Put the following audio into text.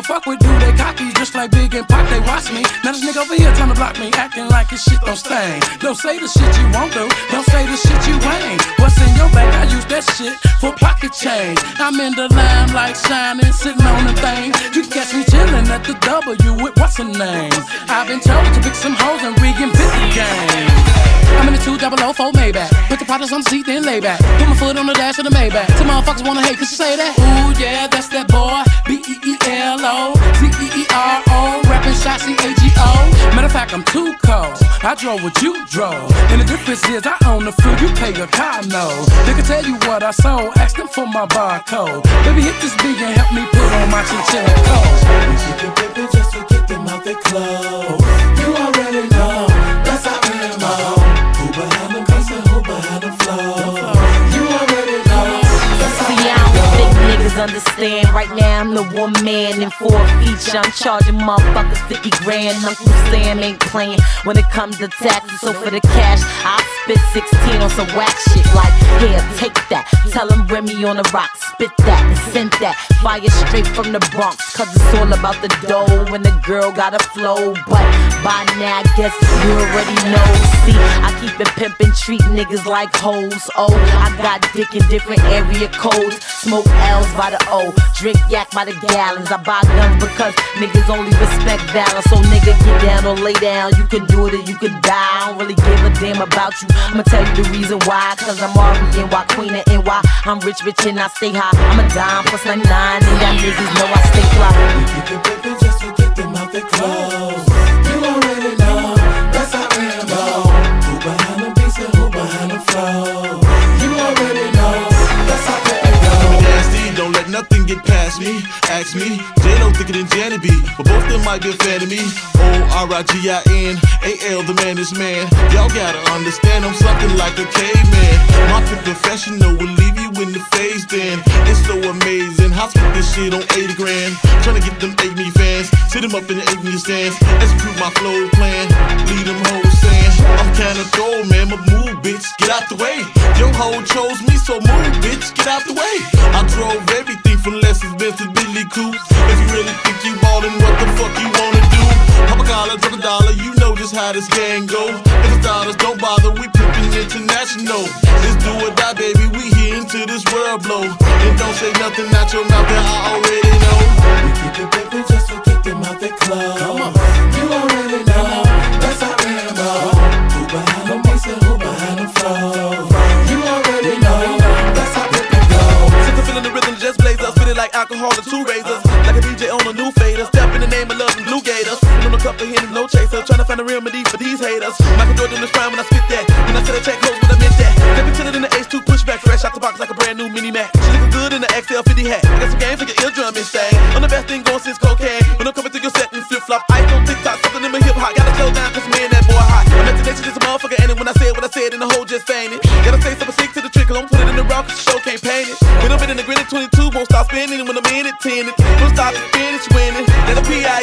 don't fuck with dude, they cocky, just like Big and Pac, they watch me. Now this nigga over here tryna block me, acting like his shit don't stain. Don't say the shit you won't do, don't say the shit you ain't. What's in your bag, I use that shit for pocket change. I'm in the limelight shining, sitting on the thing. You catch me chillin' at the W with what's her name. I've been told to pick some hoes and we can pick the game. I'm in the 2004 Maybach. Put the bottles on the seat, then lay back. Put my foot on the dash of the Maybach. Some motherfuckers wanna hate, cause you say that. Ooh, yeah, that's that boy. B-E-E-L-O C-E-E-R-O Rapping shot C-A-G-O. Matter of fact, I'm too cold. I drove what you drove. And the difference is I own the fruit, you pay your car note. They can tell you what I sold, ask them for my barcode. Baby, hit this beat and help me put on my chinchilla coat. We keep it pimpin' just to get them out their clothes. You already know, that's our MO. Who behind the bass and who behind the flow? You already know, that's our See, I don't think niggas understand. Right now I'm the one man in for a feature. I'm charging motherfuckers 50 grand. Uncle Sam ain't playing when it comes to taxes. So for the cash, I spit 16 on some whack shit. Like, here, take that. Tell them Remy on the rock. Spit that and send that. Fire straight from the Bronx. Cause it's all about the dough when the girl got a flow. But by now, I guess you already know. See, I keep it pimpin', treat niggas like hoes. Oh, I got dick in different area codes. Smoke L's by the O, drink yak by the gallons. I buy guns because niggas only respect valor. So nigga, get down or lay down. You can do it or you can die. I don't really give a damn about you. I'ma tell you the reason why. Cause I'm R.E.N.Y, queen of NY. I'm rich and I stay high. I'm a dime plus 99 and y'all niggas know I stay fly. We keep it pimpin' just to get them out their clothes. You already know, that's our MO. Who behind the bass and who behind the flow? You already know, that's how it goes. Nasty, don't let nothing get past me. Ask me, J-Lo thicker than Janet B, but both them might be a fan of me. O-R-I-G-I-N, A-L, the man is man. Y'all gotta understand I'm something like a caveman. My professional will leave you in the phase then. It's so amazing, how spit this shit on 80 grand. Tryna get them 8 me fans, sit them up in the 8 me stands. Execute my flow plan, lead them hoes saying I'm kinda cold, man, but move, bitch, get out the way. Your hoe chose me, so move, bitch, get out the way. I drove everything from Lexus Benz to Billy Coop. If you really think you ballin', what the fuck you wanna do? Pop a collar, drop a dollar, you know just how this gang go. If it's dollars, don't bother, we pimpin' international. Let's do or die, baby, we here into this world blow. And don't say nothing out your mouth that I already know. We keep it pimpin' just to get them out their clothes. Come on. You already know, that's our MO. Who behind the bass and who behind the flow? You already know, that's how it goes. Since I'm feeling the rhythm, just blaze us. Spit it like alcohol and 2 razors. Like a DJ on a new fader. Step in the name of love and blue gators. On a cup of Henny, no chaser. Tryna find a remedy for these haters. Michael Jordan is prime when I spit that. When I said I check close, when I meant that. Step into it in the H2 pushback. Fresh out the box like a brand new mini Mac. She looking good in the XL50 hat. I got some game for your eardrum and thing. I'm the best thing going since cocaine. When I'm coming through your set and flip flop. I on TikTok, something in my hip hop. Gotta slow down cause me and that boy hot. My imagination is a motherfucker, and when I said what I said, and the whole just fainted. Gotta say something sick to the trick, cause I'm put it in the rock, cause the show can't paint it. When I'm in the grid at 22, won't stop spinning, and when I'm in it, 10 it. Don't stop spinning, winning. Let a P.I.